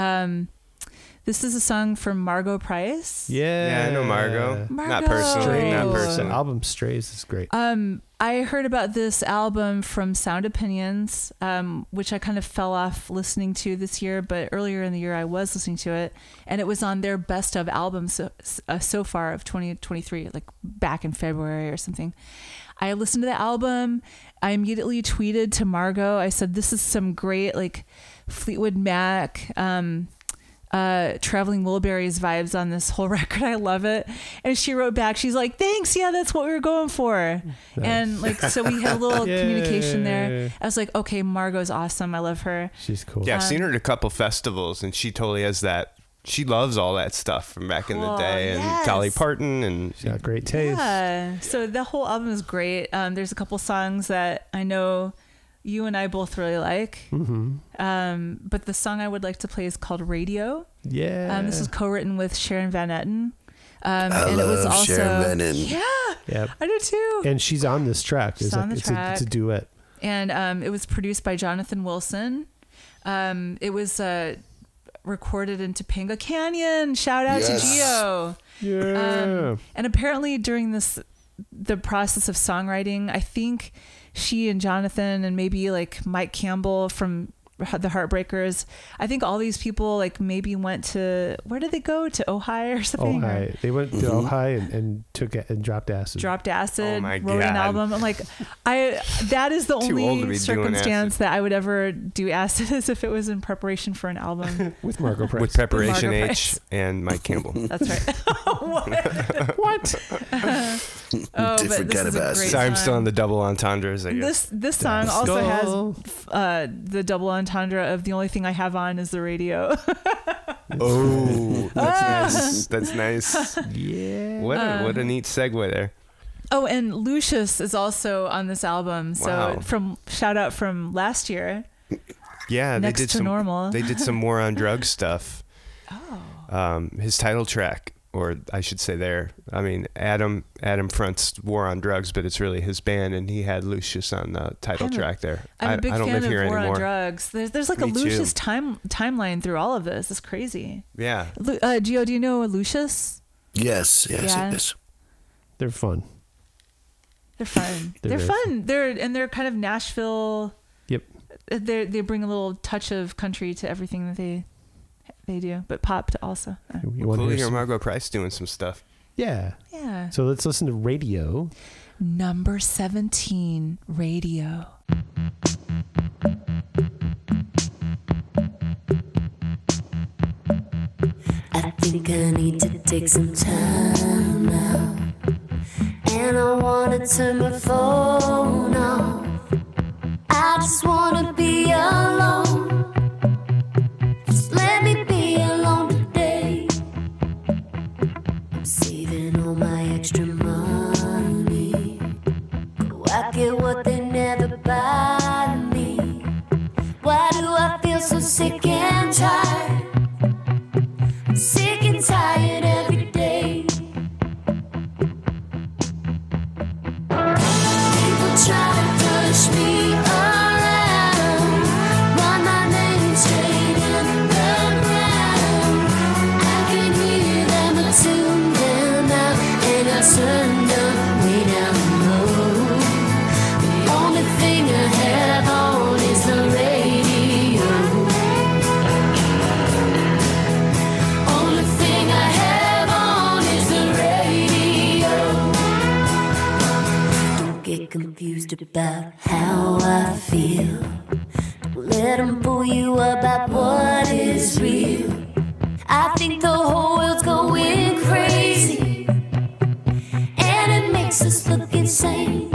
This is a song from Margot Price. Yeah. I know Margot. Not Margot. personally, not The personally. album Strays is great. I heard about this album from Sound Opinions, which I kind of fell off listening to this year, but earlier in the year I was listening to it, and it was on their best of albums so far of 2023, like back in February or something. I listened to the album. I immediately tweeted to Margot. I said, "This is some great like Fleetwood Mac." Traveling Wilburys vibes on this whole record. I love it. And she wrote back, she's like, thanks, yeah, that's what we were going for. Nice. And like, so we had a little Yay. communication there. I was like, okay, Margot's awesome, I love her. She's cool. Yeah, I've seen her at a couple festivals, and she totally has that. She loves all that stuff from back in the Cool, day, and yes. Dolly Parton, and She's got great taste. Yeah, so the whole album is great. There's a couple songs that I know you and I both really like. But the song I would like to play is called Radio. Yeah. This is co-written with Sharon Van Etten. I And it was love also Sharon Van Etten. Yeah, Yep. I do too. And she's on this track. She's on the track. It's a duet. And it was produced by Jonathan Wilson. It was recorded in Topanga Canyon. Shout out Yes. to Gio. Yeah. And apparently during the process of songwriting, I think she and Jonathan and maybe like Mike Campbell from the Heartbreakers, I think all these people like maybe went to, where did they go? To Ojai or something? Or Ojai. They went to Ojai and took it and dropped acid. dropped acid, Oh my wrote an God. album. I'm like, that is the Too old to be only doing circumstance acid. that I would ever do acid is if it was in prepreparation for an album. with Margot Price. with Preparation Margot H Price. and Mike Campbell. That's right. What? Oh, but Different this kind is of a acid. great Sorry, I'm still song. on the double entendres, I guess. This song also has the double entendre of the only thing I have on is the radio. Oh, that's nice. That's nice. Yeah. What a neat segue there. Oh, and Lucius is also on this album. So Wow. shout out from last year. Yeah, Next to Normal. They did some more on drug stuff. His title track or I should say there. I mean, Adam fronts War on Drugs, but it's really his band, and he had Lucius on the title track there. I'm a big I don't fan live of here War anymore. on Drugs. There's like Me a Lucius too. timeline through all of this. It's crazy. Yeah. Gio, do you know Lucius? Yes, Yeah. yes. They're fun. They're fun. They're They're very fun. They're kind of Nashville. Yep. They bring a little touch of country to everything that they do, but pop to also. You want Cool to to hear hear some- Margot Price doing some stuff. Yeah. Yeah. So let's listen to Radio. Number 17, Radio. I think I need to take some time now. And I wanna turn my phone off. I just wanna be alone. Just let me be alone today. I'm saving all my extra money. Go out, get what they never buy me. Why do I feel so sick and tired? Sick and tired every day. People try to push me around, run my name straight in the ground. I can hear them tune them out, and I turn them way down low. The only thing I have on is the radio. Only thing I have on is the radio. Don't get confused about how I feel. Don't let them pull you about what is real. I think the whole world's going crazy, and it makes us look insane.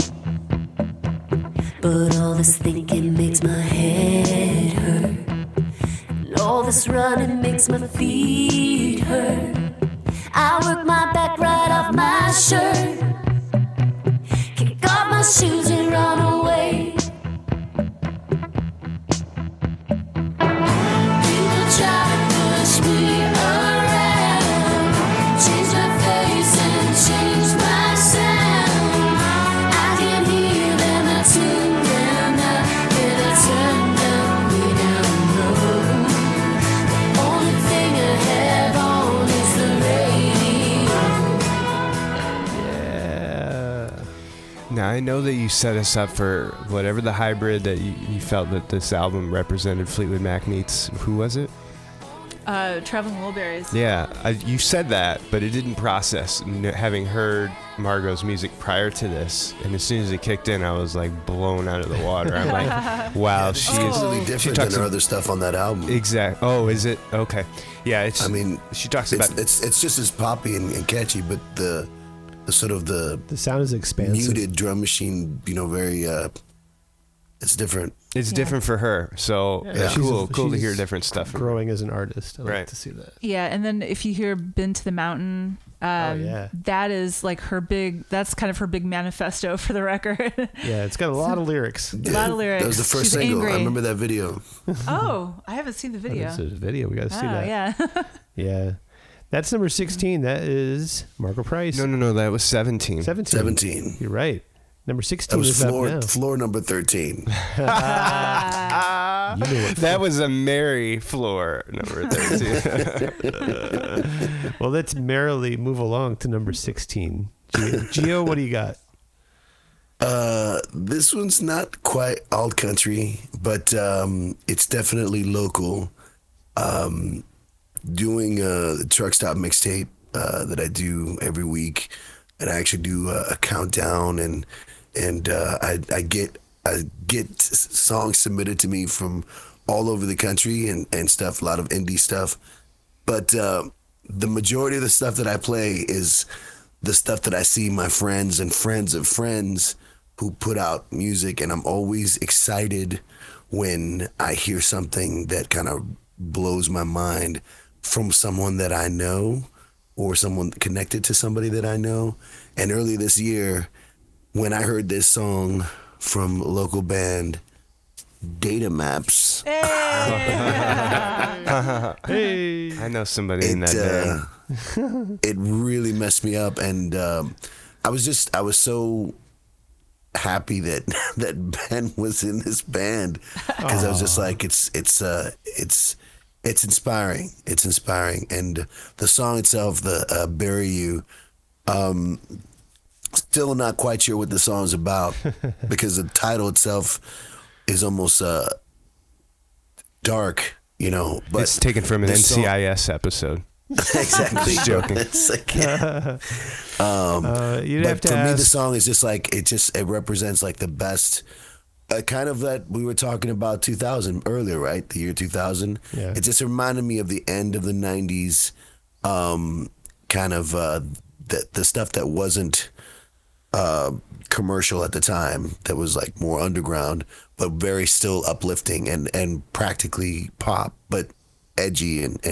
But all this thinking makes my head hurt. And all this running makes my feet hurt. I work my back right off my shirt. Kick off my shoes and run away. People try to push me around, change my face and change my sound. I can hear them, I tune them out, and I turn them way down low. Only thing I have on is the radio. Yeah. Now, I know that you set us up for whatever the hybrid that you felt that this album represented. Fleetwood Mac meets, who was it? Traveling Wilburys. Yeah, you said that, but it didn't process. Having heard Margot's music prior to this, and as soon as it kicked in, I was like blown out of the water. I'm like, wow, It's she's completely she different talks than her ab- other stuff on that album. Exact. Oh, is it? Okay. Yeah, it's. I mean, she talks it's, about. it's just as poppy and catchy, but the sort of the sound is expansive. muted drum machine, very it's different. It's different for her, so Yeah, she's cool to she's hear different stuff. from her. Growing as an artist, I like Right. to see that. Yeah, and then if you hear "Been to the Mountain," yeah. that is like her big. That's kind of her big manifesto for the record. Yeah, it's got a lot of lyrics. A lot of lyrics. That was the first She's single. angry. I remember that video. Oh, I haven't seen the video. This is a video. We got to see Oh, that. yeah. Yeah. That's number 16. That is Margot Price. No, that was 17. 17. You're right. Number 16 That was is up now. floor number 13. That was a merry floor number 13. Well, let's merrily move along to number 16. Gio, what do you got? This one's not quite alt country, but it's definitely local. Doing a truck stop mixtape that I do every week, and I actually do a countdown, and I get songs submitted to me from all over the country and stuff, a lot of indie stuff, but the majority of the stuff that I play is the stuff that I see my friends and friends of friends who put out music, and I'm always excited when I hear something that kind of blows my mind from someone that I know or someone connected to somebody that I know. And early this year, when I heard this song from a local band, Data Maps. I know somebody in that band. it really messed me up, and I was so happy that Ben was in this band, because I was just like, it's inspiring. It's inspiring, and the song itself, the "Bury You." Still not quite sure what the song's about, because the title itself is almost dark, you know. But it's taken from an NCIS episode. Exactly. Just joking. It's like, but for me, the song is just like, it represents like the best. Kind of that we were talking about 2000 earlier, right? The year 2000. Yeah. It just reminded me of the end of the 90s, kind of the stuff that wasn't commercial at the time, that was like more underground, but very still uplifting and practically pop, but edgy and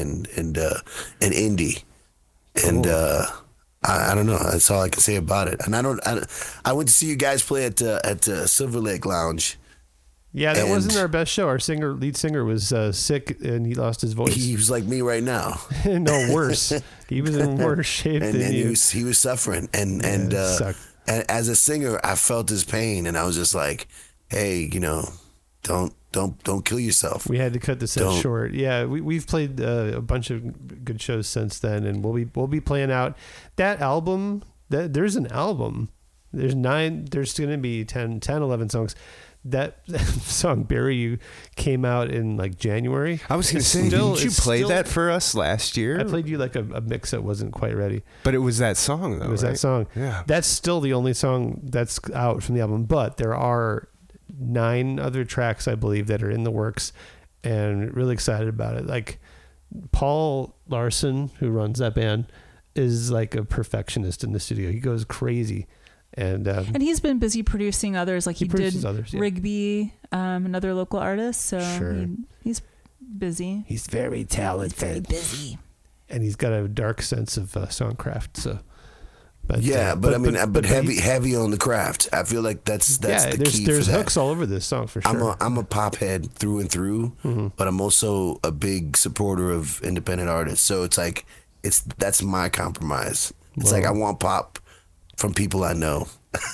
indie. And I don't know. That's all I can say about it. And I went to see you guys play at Silver Lake Lounge. Yeah, that wasn't our best show. Our lead singer was sick and he lost his voice. He was like me right now. No, worse. He was in worse shape than you. He was suffering. And as a singer, I felt his pain, and I was just like, hey, you know, don't kill yourself. We had to cut the set short. Yeah, we've played a bunch of good shows since then, and we'll be playing out that album. There's an album. There's 9. There's going to be 10, 11 songs. That song "Bury You" came out in like January. I was going to say, didn't you play that for us last year? I played you like a mix that wasn't quite ready. But it was that song, though. It was that song. Yeah. That's still the only song that's out from the album, but there are 9 other tracks, I believe, that are in the works, and really excited about it. Like Paul Larson, who runs that band, is like a perfectionist in the studio. He goes crazy. And he's been busy producing others, like he did others, yeah. Rigby, another local artist. So sure. He's busy. He's very talented. He's very busy. And he's got a dark sense of songcraft. So, but heavy on the craft. I feel like that's the key. There's for hooks all over this song for sure. I'm a pop head through and through, but I'm also a big supporter of independent artists. So it's like that's my compromise. It's like I want pop from people I know.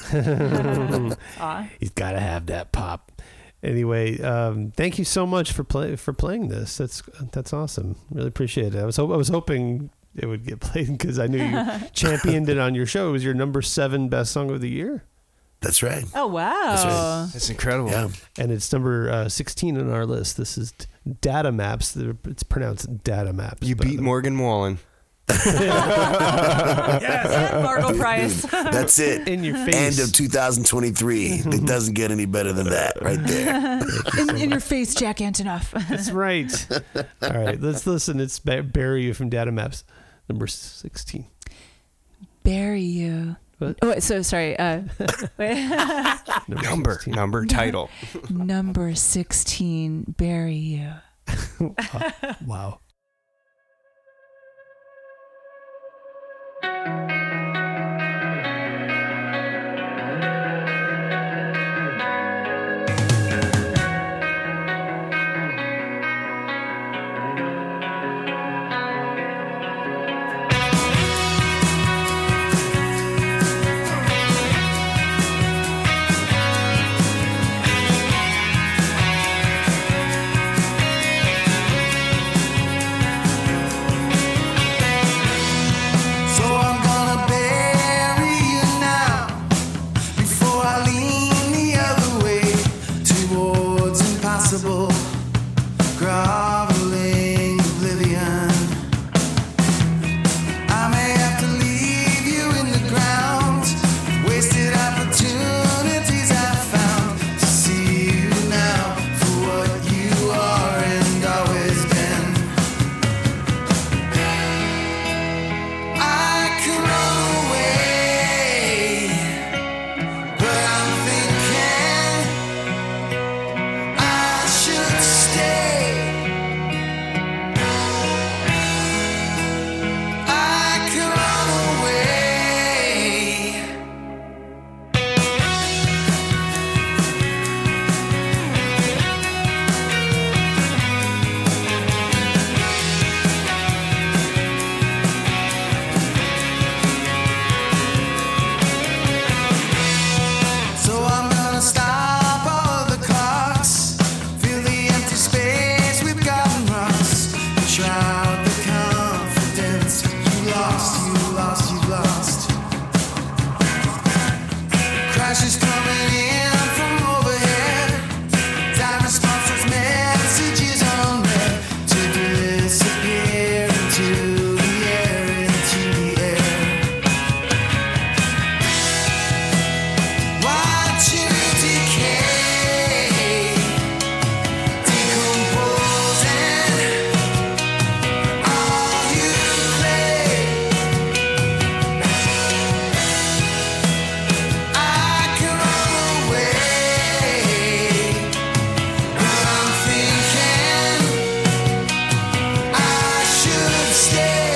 He's got to have that pop. Anyway, thank you so much for playing this. That's awesome. Really appreciate it. I was hoping it would get played, because I knew you championed it on your show. It was your number 7 best song of the year. That's right. Oh wow, that's incredible. Yeah. And it's number 16 on our list. This is Data Maps. It's pronounced Data Maps. You beat Morgan Wallen. Yes, Margot Price. That's it. In your face. End of 2023. It doesn't get any better than that, right there. in your face, Jack Antonoff. That's right. All right, let's listen. It's "Bury You" from Data Maps, number 16. Bury You. What? Oh, wait, so sorry. Wait. Number title. Number 16. Bury You. Wow. Groveling oblivion. I may have to leave you in the ground. Wasted opportunities I found to see you now for what you are and always been. I can run away, but I'm Flashes coming in from overhead. Diamond sponsors messages on red to disappear into the air, into the air. Watch you decay, decomposing. All you play. I can run away, but I'm thinking I should stay.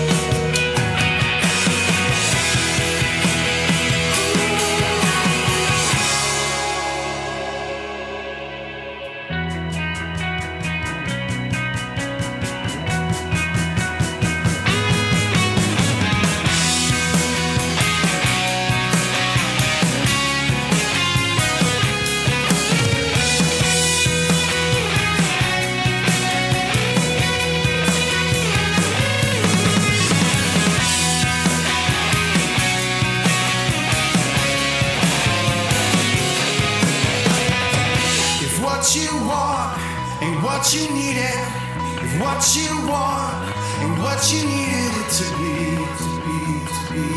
If what you want ain't what you needed, if what you want ain't what you needed it to be, to be, to be.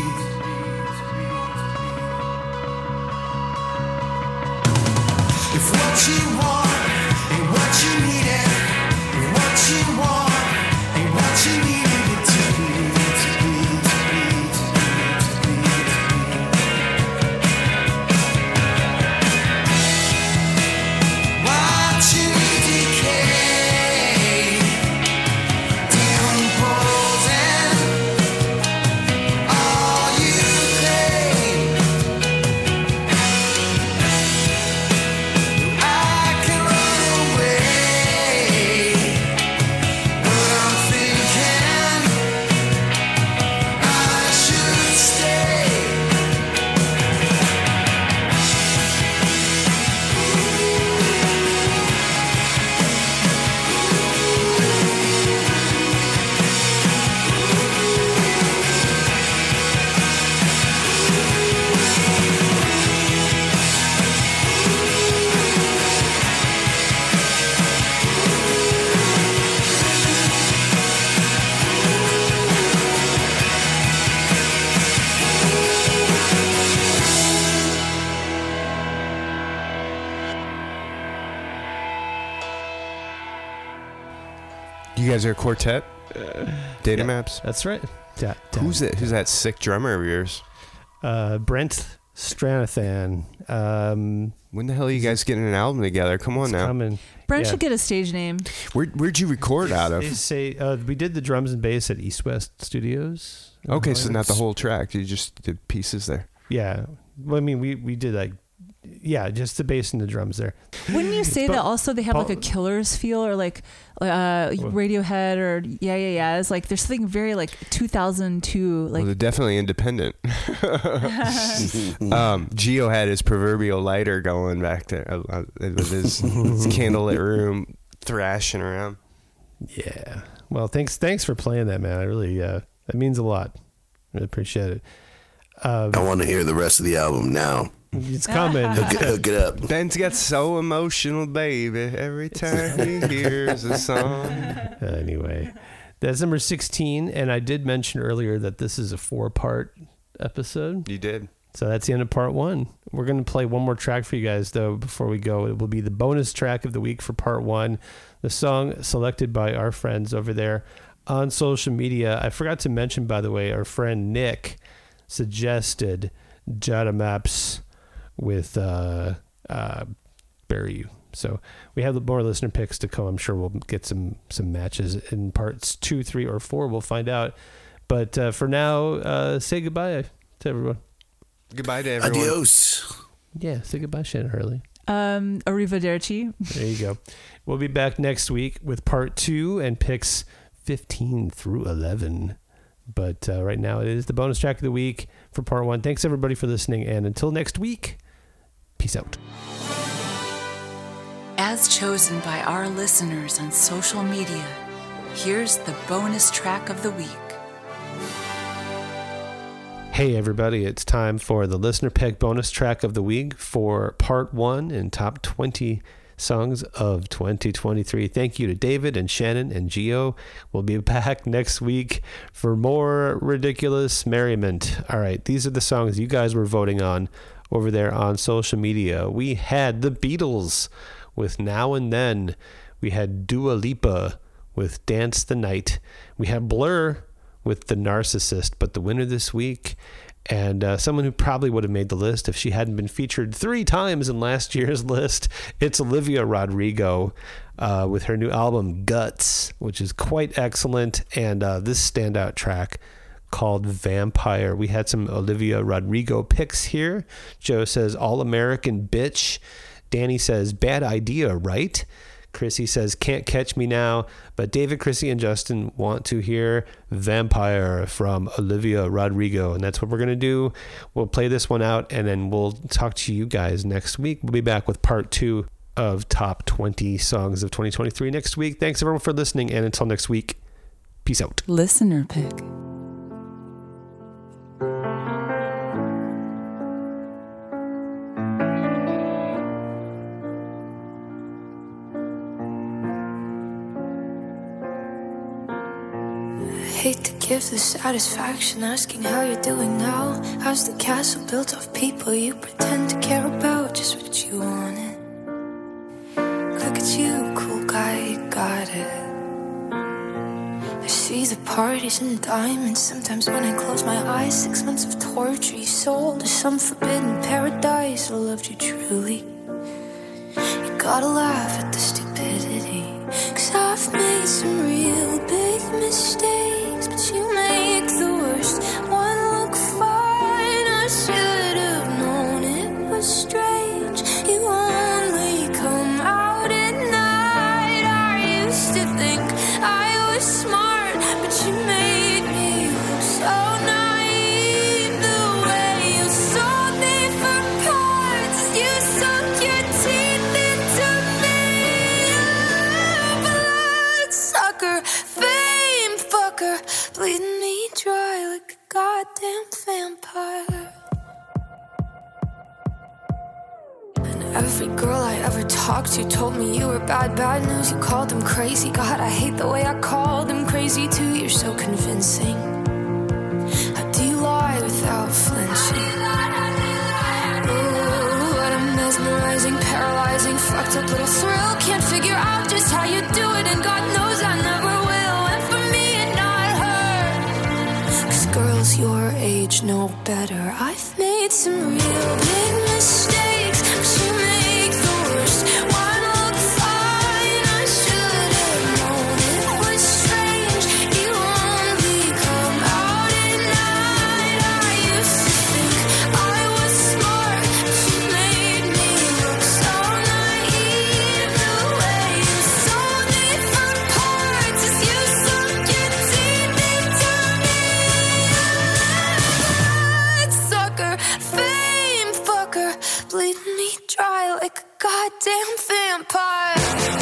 If what you want ain't what you needed, if what you want ain't what you needed it to be, to be, to be, to be, to be, watch you decay, decomposing. All you claim. I can run away, but I'm thinking I should stay. You guys are a quartet? Data Maps? That's right. Who's that sick drummer of yours? Brent Stranathan. When the hell are you guys getting an album together? Come on now. Coming. Brent Yeah. should get a stage name. Where'd you record out They of? say we did the drums and bass at East West Studios. Okay, so not the whole track. You just did pieces there. Yeah. Well, I mean, we did like, yeah, just the bass and the drums there. Wouldn't you say But- that also they have like a Killers feel or like Radiohead or Yeah? It's like there's something very like 2002 like Well, they're definitely independent. Gio had his proverbial lighter going back there with his candlelit room thrashing around. Yeah. Well, thanks for playing that, man. I really that means a lot. Really appreciate it. I want to hear the rest of the album now. It's coming. Hook it up. Ben's got so emotional, baby, every time he hears a song. Anyway, that's number 16, and I did mention earlier that this is a 4-part episode. You did. So that's the end of part 1. We're going to play one more track for you guys, though, before we go. It will be the bonus track of the week for part 1, the song selected by our friends over there on social media. I forgot to mention, by the way, our friend Nick suggested Data Maps with Bury You. So we have more listener picks to come. I'm sure we'll get some matches in parts 2, 3, or 4. We'll find out. But for now, say goodbye to everyone. Goodbye to everyone. Adios. Yeah, say goodbye, Shannon Hurley. Arrivederci. There you go. We'll be back next week with part 2 and picks 15 through 11. But right now, it is the bonus track of the week for part 1. Thanks, everybody, for listening. And until next week, peace out. As chosen by our listeners on social media, here's the bonus track of the week. Hey everybody, it's time for the listener pick bonus track of the week for part 1 in top 20 songs of 2023. Thank you to David and Shannon and Gio. We'll be back next week for more ridiculous merriment. All right, these are the songs you guys were voting on over there on social media. We had the Beatles with Now and Then. We had Dua Lipa with Dance the Night. We had Blur with The Narcissist, but the winner this week, and someone who probably would have made the list if she hadn't been featured 3 times in last year's list, it's Olivia Rodrigo with her new album Guts, which is quite excellent, and this standout track called Vampire. We had some Olivia Rodrigo picks here. Joe says All American Bitch. Danny says Bad Idea, right? Chrissy says Can't Catch Me Now, but David, Chrissy, and Justin want to hear Vampire from Olivia Rodrigo, and that's what we're going to do. We'll play this one out, and then we'll talk to you guys next week. We'll be back with part 2 of Top 20 Songs of 2023 next week. Thanks, everyone, for listening, and until next week, peace out. Listener pick. Hate to give the satisfaction asking how you're doing now. How's the castle built of people you pretend to care about? Just what you wanted. Look at you, cool guy, you got it. I see the parties and diamonds. Sometimes when I close my eyes, 6 months of torture you sold to some forbidden paradise. I loved you truly. You gotta laugh at the stupidity, 'cause I've made some real big mistakes, but you make the worst one look fine. I should have known it was strange. You only come out at night. I used to think I was smart, but you made me look so naive. The way you sold me for parts, you sunk your teeth into me. Bloodsucker, fame fucker, bleeding me dry like a goddamn vampire. And every girl I ever talked to told me you were bad, bad news. You called them crazy. God, I hate the way I called them crazy too. You're so convincing. How do you lie without flinching? Ooh, what a mesmerizing, paralyzing, fucked up little thrill. Can't figure out just how you do it, and God knows I never will. And for me and not her, 'cause girls your age know better. I've made some real big mistakes, but you make the worst one look fine. I should have known it was strange. You only come out at night. I used to think I was smart, but you made me look so naive. The way you sold me for parts is you sunk your teeth into me. Bloodsucker, fame fucker, bleeding me dry like a goddamn vampire.